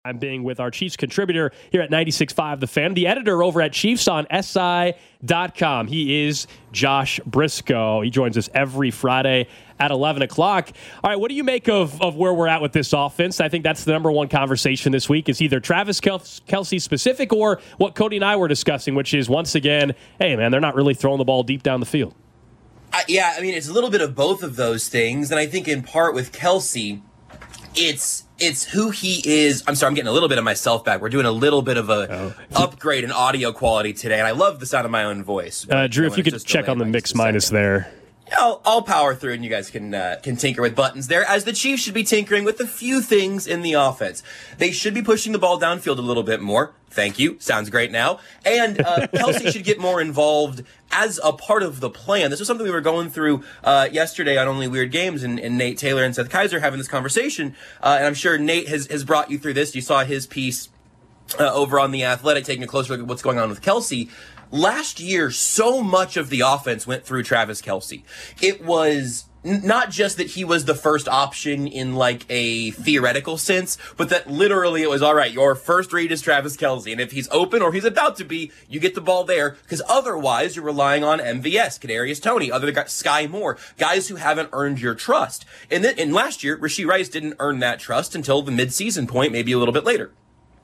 I'm being with our Chiefs contributor here at 96.5 The Fan, the editor over at ChiefsOnSI.com. He is Josh Briscoe. He joins us every Friday at 11 o'clock. All right, what do you make of where we're at with this offense? I think that's the number one conversation this week is either Travis Kelce specific or what Cody and I were discussing, which is, once again, hey, man, they're not really throwing the ball deep down the field. Yeah, I mean, it's a little bit of both of those things. And I think in part with Kelce, it's who he is. I'm sorry, I'm getting a little bit of myself back. We're doing a little bit of a upgrade in audio quality today, and I love the sound of my own voice. Drew, if you could check on the mix minus there. I'll power through, and you guys can tinker with buttons there, as the Chiefs should be tinkering with a few things in the offense. They should be pushing the ball downfield a little bit more. Thank you. Sounds great now. And Kelce should get more involved as a part of the plan. This was something we were going through yesterday on Only Weird Games, and Nate Taylor and Seth Kaiser having this conversation. And I'm sure Nate has brought you through this. You saw his piece over on The Athletic, taking a closer look at what's going on with Kelce. Last year, so much of the offense went through Travis Kelce. It was not just that he was the first option in like a theoretical sense, but that literally it was, all right, your first read is Travis Kelce. And if he's open or he's about to be, you get the ball there, because otherwise you're relying on MVS, Kadarius Toney, other guys, Sky Moore, guys who haven't earned your trust. And then, and last year, Rashee Rice didn't earn that trust until the midseason point, maybe a little bit later.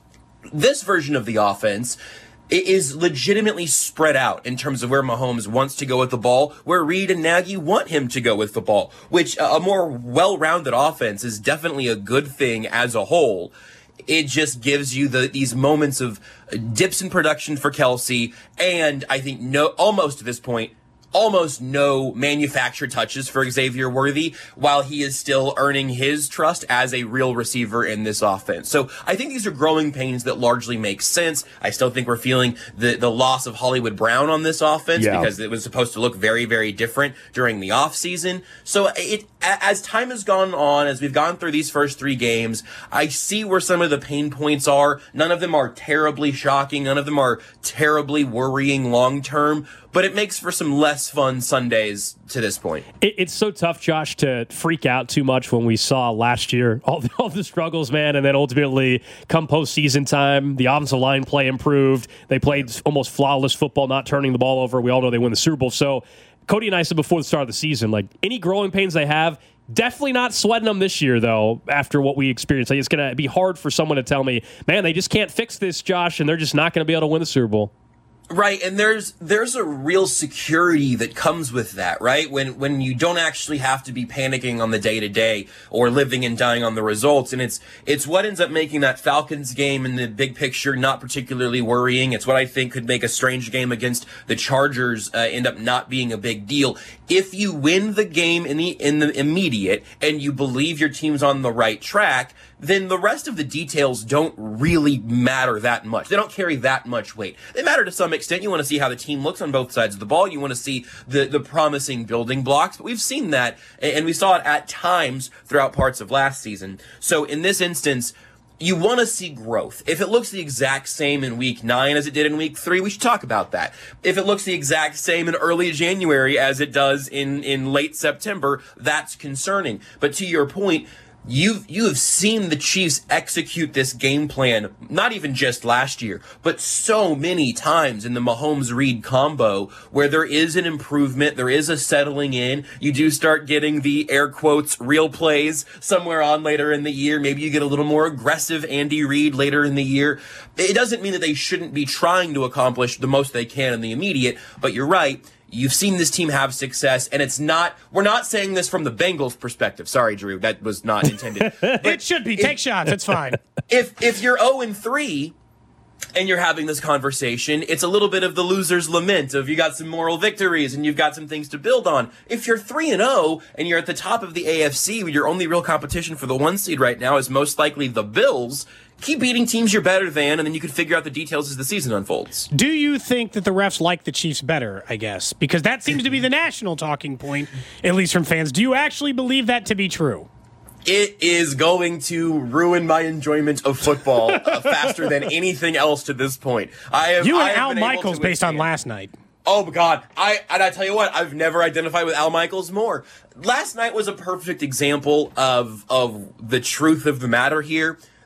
This version of the offense, it is legitimately spread out in terms of where Mahomes wants to go with the ball, where Reed and Nagy want him to go with the ball, which a more well-rounded offense is definitely a good thing as a whole. It just gives you these moments of dips in production for Kelce, and I think almost at this point, almost no manufactured touches for Xavier Worthy, while he is still earning his trust as a real receiver in this offense. So I think these are growing pains that largely make sense. I still think we're feeling the loss of Hollywood Brown on this offense because it was supposed to look very, very different during the offseason. So as time has gone on, as we've gone through these first three games, I see where some of the pain points are. None of them are terribly shocking. None of them are terribly worrying long term. But it makes for some less fun Sundays to this point. It's so tough, Josh, to freak out too much when we saw last year all the struggles, man, and then ultimately come postseason time, the offensive line play improved. They played almost flawless football, not turning the ball over. We all know they win the Super Bowl. So Cody and I said before the start of the season, like, any growing pains they have, definitely not sweating them this year, though, after what we experienced. Like, it's going to be hard for someone to tell me, man, they just can't fix this, Josh, and they're just not going to be able to win the Super Bowl. Right, and there's a real security that comes with that, right? When you don't actually have to be panicking on the day-to-day or living and dying on the results, and it's what ends up making that Falcons game in the big picture not particularly worrying. It's what I think could make a strange game against the Chargers end up not being a big deal. If you win the game in the immediate and you believe your team's on the right track, then the rest of the details don't really matter that much. They don't carry that much weight. They matter to some extent. You want to see how the team looks on both sides of the ball. You want to see the promising building blocks. But we've seen that, and we saw it at times throughout parts of last season. So in this instance, you want to see growth. If it looks the exact same in week 9 as it did in week 3, we should talk about that. If it looks the exact same in early January as it does in late September, that's concerning. But to your point, you have seen the Chiefs execute this game plan, not even just last year, but so many times in the Mahomes-Reed combo where there is an improvement, there is a settling in. You do start getting the air quotes real plays somewhere on later in the year. Maybe you get a little more aggressive Andy Reid later in the year. It doesn't mean that they shouldn't be trying to accomplish the most they can in the immediate, but you're right. You've seen this team have success, and we're not saying this from the Bengals perspective. Sorry, Drew, that was not intended. It should be. Take shots. It's fine. If you're 0-3 and you're having this conversation, it's a little bit of the loser's lament of you got some moral victories and you've got some things to build on. If you're 3-0 and you're at the top of the AFC, your only real competition for the 1 seed right now is most likely the Bills. Keep beating teams you're better than, and then you can figure out the details as the season unfolds. Do you think that the refs like the Chiefs better, I guess? Because that seems to be the national talking point, at least from fans. Do you actually believe that to be true? It is going to ruin my enjoyment of football faster than anything else to this point. You and Al Michaels based on last night. Oh, my God. I tell you what, I've never identified with Al Michaels more. Last night was a perfect example of the truth of the matter here.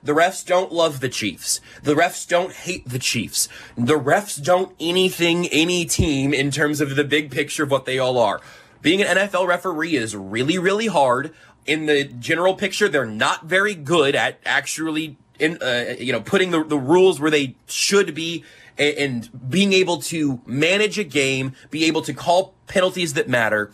The refs don't love the Chiefs. The refs don't hate the Chiefs. The refs don't anything, any team in terms of the big picture of what they all are. Being an NFL referee is really, really hard. In the general picture, they're not very good at actually putting the rules where they should be and being able to manage a game, be able to call penalties that matter.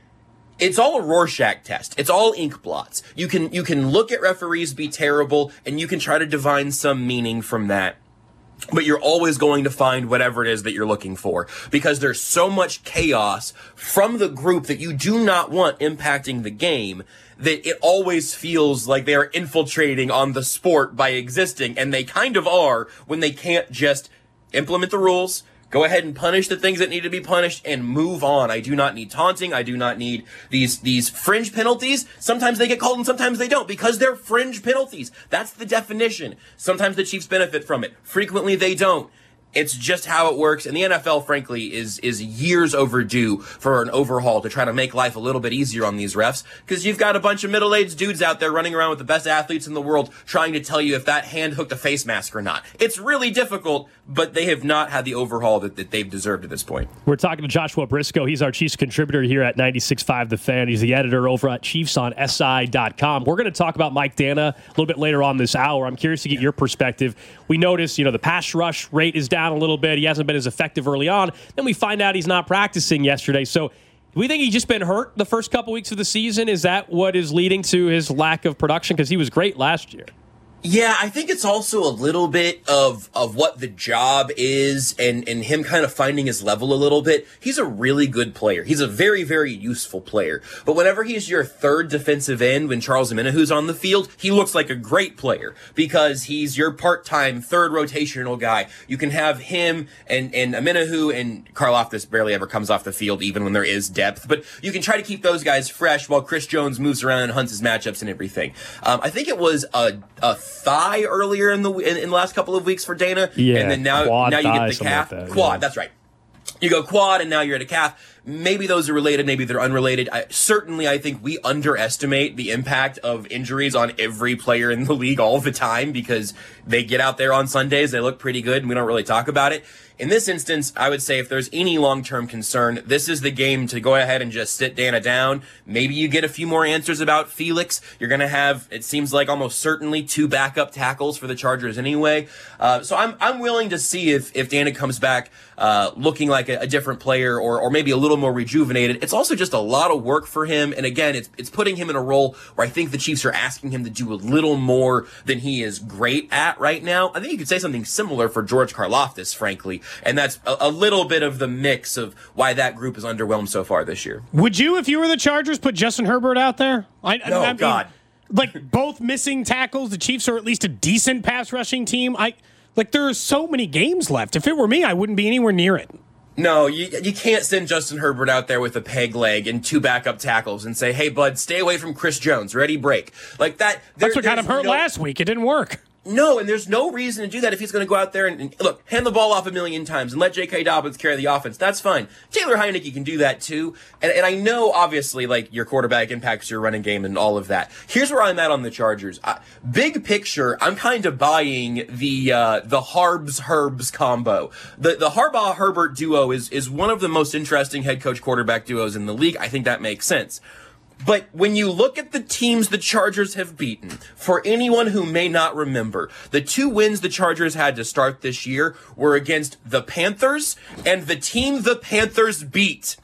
It's all a Rorschach test. It's all ink blots. You can look at referees be terrible and you can try to divine some meaning from that. But you're always going to find whatever it is that you're looking for because there's so much chaos from the group that you do not want impacting the game that it always feels like they are infiltrating on the sport by existing, and they kind of are when they can't just implement the rules, go ahead and punish the things that need to be punished, and move on. I do not need taunting. I do not need these fringe penalties. Sometimes they get called and sometimes they don't because they're fringe penalties. That's the definition. Sometimes the Chiefs benefit from it. Frequently they don't. It's just how it works. And the NFL, frankly, is years overdue for an overhaul to try to make life a little bit easier on these refs. Because you've got a bunch of middle-aged dudes out there running around with the best athletes in the world trying to tell you if that hand hooked a face mask or not. It's really difficult, but they have not had the overhaul that they've deserved at this point. We're talking to Joshua Briscoe. He's our Chiefs contributor here at 96.5 The Fan. He's the editor over at ChiefsOnSI.com. We're going to talk about Mike Danna a little bit later on this hour. I'm curious to get your perspective. We notice, the pass rush rate is down a little bit. He hasn't been as effective early on. Then we find out he's not practicing yesterday. So we think he's just been hurt the first couple weeks of the season. Is that what is leading to his lack of production? Because he was great last year. Yeah, I think it's also a little bit of what the job is and him kind of finding his level a little bit. He's a really good player. He's a very, very useful player. But whenever he's your third defensive end when Charles Omenihu's on the field, he looks like a great player because he's your part-time third rotational guy. You can have him and Omenihu, and Karlaftis barely ever comes off the field even when there is depth. But you can try to keep those guys fresh while Chris Jones moves around and hunts his matchups and everything. I think it was a thigh earlier in the last couple of weeks for Danna, and then now you get the calf. Like that, quad, that's right. You go quad, and now you're at a calf. Maybe those are related, maybe they're unrelated. I think we underestimate the impact of injuries on every player in the league all the time because they get out there on Sundays, they look pretty good, and we don't really talk about it. In this instance, I would say if there's any long-term concern, this is the game to go ahead and just sit Danna down. Maybe you get a few more answers about Felix. You're going to have, it seems like almost certainly 2 backup tackles for the Chargers anyway. So I'm willing to see if Danna comes back looking like a different player or maybe a little more rejuvenated. It's also just a lot of work for him. And again, it's putting him in a role where I think the Chiefs are asking him to do a little more than he is great at right now. I think you could say something similar for George Karlaftis, frankly. And that's a little bit of the mix of why that group is underwhelmed so far this year. Would you, if you were the Chargers, put Justin Herbert out there? God. Like both missing tackles, the Chiefs are at least a decent pass rushing team. There are so many games left. If it were me, I wouldn't be anywhere near it. No, you can't send Justin Herbert out there with a peg leg and 2 backup tackles and say, hey, bud, stay away from Chris Jones. Ready, break. Like that. That's what got him hurt last week. It didn't work. No, and there's no reason to do that if he's going to go out there and look, hand the ball off a million times and let J.K. Dobbins carry the offense. That's fine. Taylor Heinicke can do that too. And I know, obviously, like, your quarterback impacts your running game and all of that. Here's where I'm at on the Chargers. Big picture, I'm kind of buying the Harbs-Herbs combo. The Harbaugh-Herbert duo is one of the most interesting head coach quarterback duos in the league. I think that makes sense. But when you look at the teams the Chargers have beaten, for anyone who may not remember, the 2 wins the Chargers had to start this year were against the Panthers and the team the Panthers beat.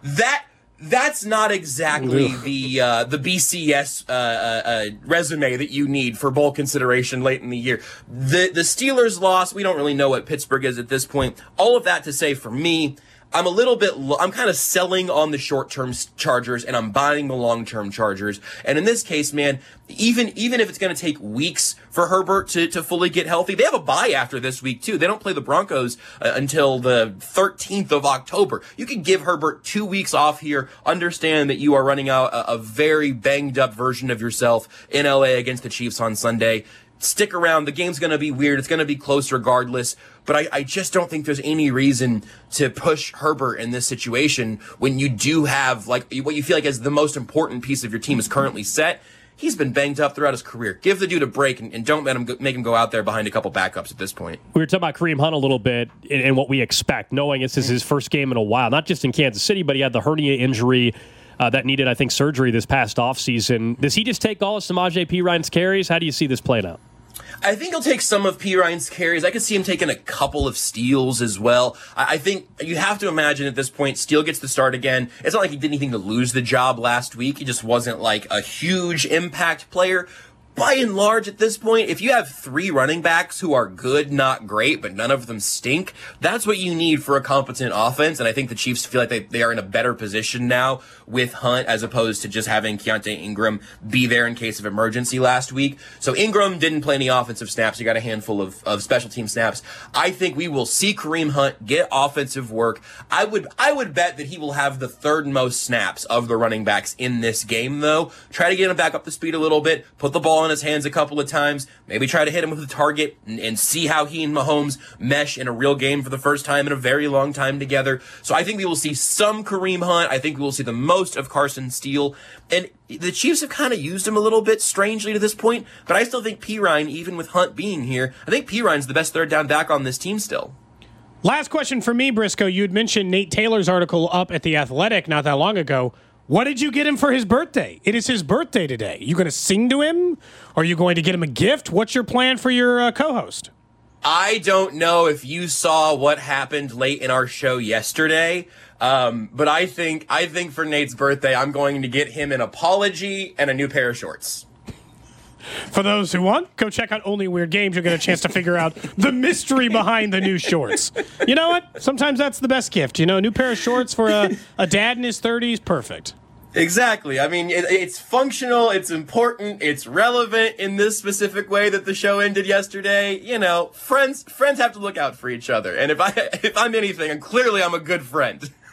That's not exactly the BCS resume that you need for bowl consideration late in the year. The Steelers lost. We don't really know what Pittsburgh is at this point. All of that to say, for me, I'm kind of selling on the short-term Chargers and I'm buying the long-term Chargers. And in this case, man, even if it's going to take weeks for Herbert to fully get healthy, they have a bye after this week too. They don't play the Broncos until the 13th of October. You can give Herbert 2 weeks off here. Understand that you are running out a very banged up version of yourself in LA against the Chiefs on Sunday. Stick around. The game's going to be weird. It's going to be close regardless. But I just don't think there's any reason to push Herbert in this situation when you do have, like, what you feel like is the most important piece of your team is currently set. He's been banged up throughout his career. Give the dude a break and don't make him go out there behind a couple backups at this point. We were talking about Kareem Hunt a little bit and what we expect, knowing this is his first game in a while, not just in Kansas City, but he had the hernia injury that needed, I think, surgery this past offseason. Does he just take all of Samaje Perine's carries? How do you see this playing out? I think he'll take some of Perine's carries. I could see him taking a couple of steals as well. I think you have to imagine at this point, Steele gets the start again. It's not like he did anything to lose the job last week. He just wasn't like a huge impact player. By and large, at this point, if you have 3 running backs who are good, not great, but none of them stink, that's what you need for a competent offense. And I think the Chiefs feel like they are in a better position now with Hunt as opposed to just having Keontae Ingram be there in case of emergency last week. So Ingram didn't play any offensive snaps. He got a handful of special team snaps. I think we will see Kareem Hunt get offensive work. I would bet that he will have the 3rd most snaps of the running backs in this game, though. Try to get him back up to speed a little bit, put the ball in his hands a couple of times, maybe try to hit him with a target and see how he and Mahomes mesh in a real game for the first time in a very long time together. So I think we will see some Kareem Hunt. I think we will see the most of Carson Steele. And the Chiefs have kind of used him a little bit strangely to this point, but I still think Perine, even with Hunt being here, I think Perine's the best 3rd down back on this team still. Last question for me, Briscoe. You had mentioned Nate Taylor's article up at The Athletic not that long ago. What did you get him for his birthday? It is his birthday today. You going to sing to him? Are you going to get him a gift? What's your plan for your co-host? I don't know if you saw what happened late in our show yesterday, but I think for Nate's birthday, I'm going to get him an apology and a new pair of shorts. For those who want, go check out Only Weird Games. You'll get a chance to figure out the mystery behind the new shorts. You know what? Sometimes that's the best gift. You know, a new pair of shorts for a dad in his 30s, perfect. Exactly. I mean, it's functional, it's important, it's relevant in this specific way that the show ended yesterday. You know, friends have to look out for each other. And if I'm anything, and clearly I'm a good friend.